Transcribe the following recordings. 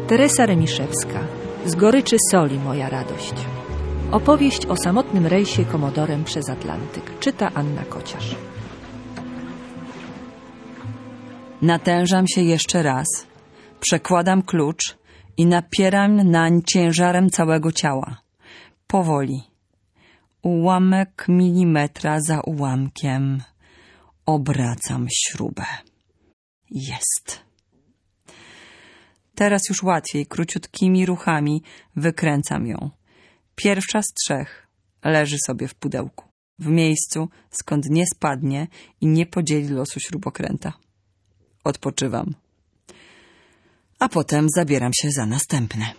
Teresa Remiszewska. Z goryczy soli moja radość. Opowieść o samotnym rejsie komodorem przez Atlantyk. Czyta Anna Kociarz. Natężam się jeszcze raz, przekładam klucz i napieram nań ciężarem całego ciała. Powoli. Ułamek milimetra za ułamkiem. Obracam śrubę. Jest. Teraz już łatwiej, króciutkimi ruchami wykręcam ją. Pierwsza z 3 leży sobie w pudełku, w miejscu, skąd nie spadnie i nie podzieli losu śrubokręta. Odpoczywam. A potem zabieram się za następne.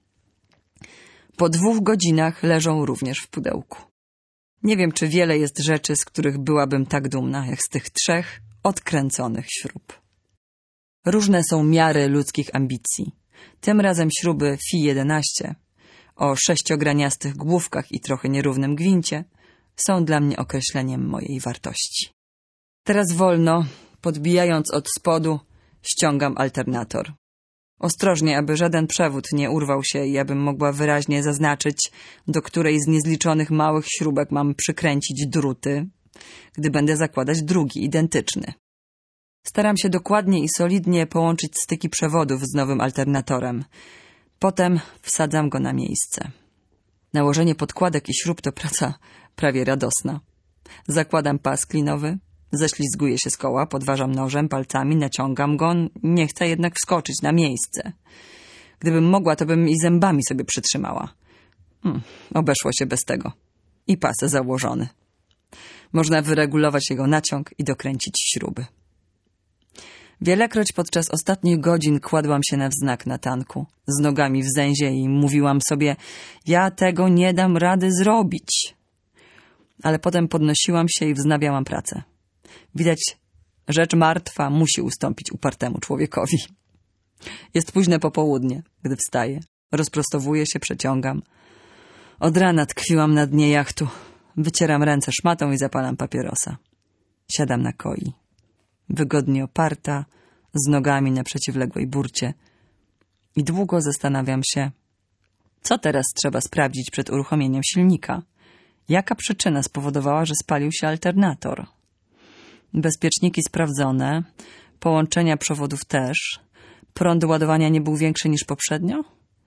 Po 2 godzinach leżą również w pudełku. Nie wiem, czy wiele jest rzeczy, z których byłabym tak dumna, jak z tych 3 odkręconych śrub. Różne są miary ludzkich ambicji. Tym razem śruby Fi 11 o 6-graniastych główkach i trochę nierównym gwincie są dla mnie określeniem mojej wartości. Teraz wolno, podbijając od spodu, ściągam alternator. Ostrożnie, aby żaden przewód nie urwał się i abym mogła wyraźnie zaznaczyć, do której z niezliczonych małych śrubek mam przykręcić druty, gdy będę zakładać drugi, identyczny. Staram się dokładnie i solidnie połączyć styki przewodów z nowym alternatorem. Potem wsadzam go na miejsce. Nałożenie podkładek i śrub to praca prawie radosna. Zakładam pas klinowy, ześlizguję się z koła, podważam nożem, palcami, naciągam go, nie chcę jednak wskoczyć na miejsce. Gdybym mogła, to bym i zębami sobie przytrzymała. Obeszło się bez tego. I pas założony. Można wyregulować jego naciąg i dokręcić śruby. Wielekroć podczas ostatnich godzin kładłam się na wznak na tanku, z nogami w zęzie i mówiłam sobie, ja tego nie dam rady zrobić. Ale potem podnosiłam się i wznawiałam pracę. Widać, rzecz martwa musi ustąpić upartemu człowiekowi. Jest późne popołudnie, gdy wstaję. Rozprostowuję się, przeciągam. Od rana tkwiłam na dnie jachtu. Wycieram ręce szmatą i zapalam papierosa. Siadam na koi. Wygodnie oparta, z nogami na przeciwległej burcie. I długo zastanawiam się, co teraz trzeba sprawdzić przed uruchomieniem silnika. Jaka przyczyna spowodowała, że spalił się alternator? Bezpieczniki sprawdzone, połączenia przewodów też. Prąd ładowania nie był większy niż poprzednio?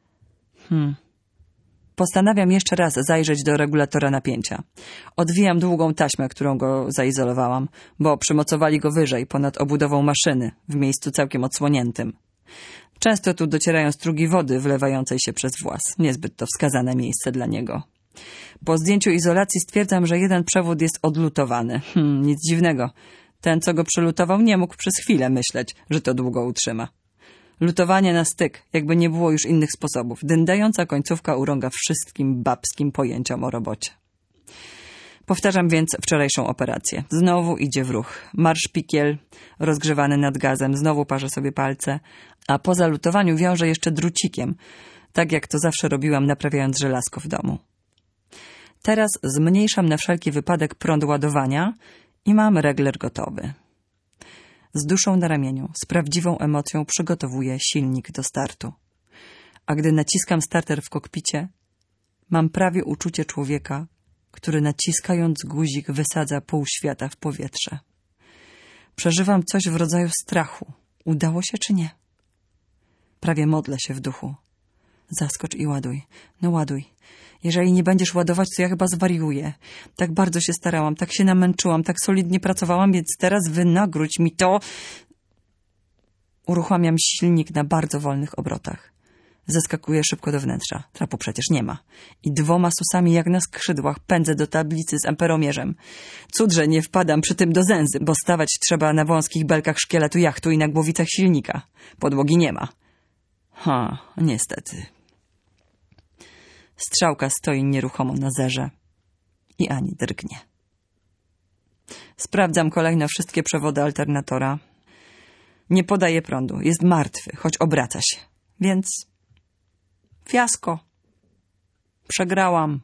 Postanawiam jeszcze raz zajrzeć do regulatora napięcia. Odwijam długą taśmę, którą go zaizolowałam, bo przymocowali go wyżej, ponad obudową maszyny, w miejscu całkiem odsłoniętym. Często tu docierają strugi wody wlewającej się przez włas. Niezbyt to wskazane miejsce dla niego. Po zdjęciu izolacji stwierdzam, że jeden przewód jest odlutowany. Nic dziwnego. Ten, co go przelutował, nie mógł przez chwilę myśleć, że to długo utrzyma. Lutowanie na styk, jakby nie było już innych sposobów. Dyndająca końcówka urąga wszystkim babskim pojęciom o robocie. Powtarzam więc wczorajszą operację. Znowu idzie w ruch. Marsz pikiel, rozgrzewany nad gazem. Znowu parzę sobie palce. A po zalutowaniu wiążę jeszcze drucikiem. Tak jak to zawsze robiłam, naprawiając żelazko w domu. Teraz zmniejszam na wszelki wypadek prąd ładowania i mam regler gotowy. Z duszą na ramieniu, z prawdziwą emocją przygotowuję silnik do startu. A gdy naciskam starter w kokpicie, mam prawie uczucie człowieka, który naciskając guzik wysadza pół świata w powietrze. Przeżywam coś w rodzaju strachu. Udało się czy nie? Prawie modlę się w duchu. Zaskocz i ładuj. No ładuj. Jeżeli nie będziesz ładować, to ja chyba zwariuję. Tak bardzo się starałam, tak się namęczyłam, tak solidnie pracowałam, więc teraz wynagródź mi to. Uruchamiam silnik na bardzo wolnych obrotach. Zeskakuję szybko do wnętrza. Trapu przecież nie ma. I 2 susami jak na skrzydłach pędzę do tablicy z amperomierzem. Cud, że nie wpadam przy tym do zęzy, bo stawać trzeba na wąskich belkach szkieletu jachtu i na głowicach silnika. Podłogi nie ma. Niestety. Strzałka stoi nieruchomo na zerze i ani drgnie. Sprawdzam kolejno wszystkie przewody alternatora. Nie podaje prądu. Jest martwy, choć obraca się. Więc fiasko. Przegrałam.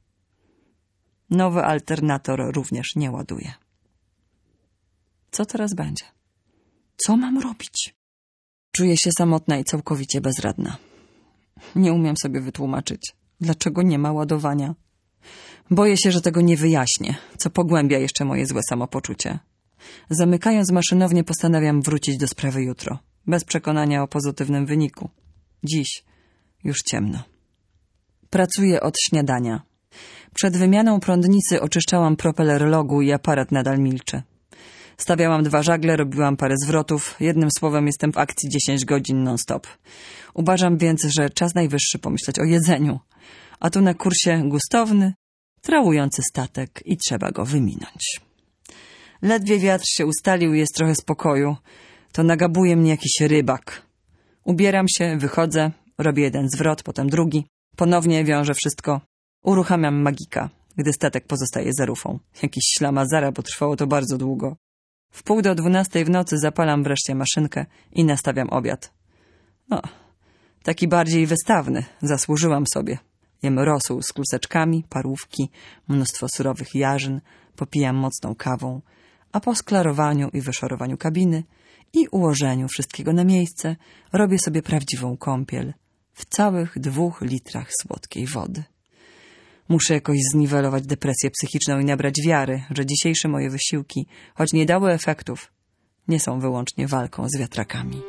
Nowy alternator również nie ładuje. Co teraz będzie? Co mam robić? Czuję się samotna i całkowicie bezradna. Nie umiem sobie wytłumaczyć, dlaczego nie ma ładowania. Boję się, że tego nie wyjaśnię, co pogłębia jeszcze moje złe samopoczucie. Zamykając maszynownię, postanawiam wrócić do sprawy jutro, bez przekonania o pozytywnym wyniku. Dziś już ciemno. Pracuję od śniadania. Przed wymianą prądnicy oczyszczałam propeler logu i aparat nadal milczy. Stawiałam 2 żagle, robiłam parę zwrotów. Jednym słowem jestem w akcji 10 godzin non-stop. Uważam więc, że czas najwyższy pomyśleć o jedzeniu. A tu na kursie gustowny, trałujący statek i trzeba go wyminąć. Ledwie wiatr się ustalił i jest trochę spokoju, to nagabuje mnie jakiś rybak. Ubieram się, wychodzę, robię 1 zwrot, potem drugi. Ponownie wiążę wszystko. Uruchamiam magika, gdy statek pozostaje za rufą. Jakiś ślamazara, bo trwało to bardzo długo. W 11:30 w nocy zapalam wreszcie maszynkę i nastawiam obiad. Taki bardziej wystawny, zasłużyłam sobie. Jem rosół z kluseczkami, parówki, mnóstwo surowych jarzyn, popijam mocną kawą, a po sklarowaniu i wyszorowaniu kabiny i ułożeniu wszystkiego na miejsce robię sobie prawdziwą kąpiel w całych 2 litrach słodkiej wody. Muszę jakoś zniwelować depresję psychiczną i nabrać wiary, że dzisiejsze moje wysiłki, choć nie dały efektów, nie są wyłącznie walką z wiatrakami.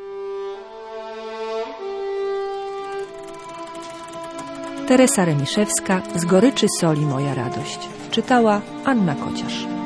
Teresa Remiszewska, Z goryczy soli moja radość. Czytała Anna Kociarz.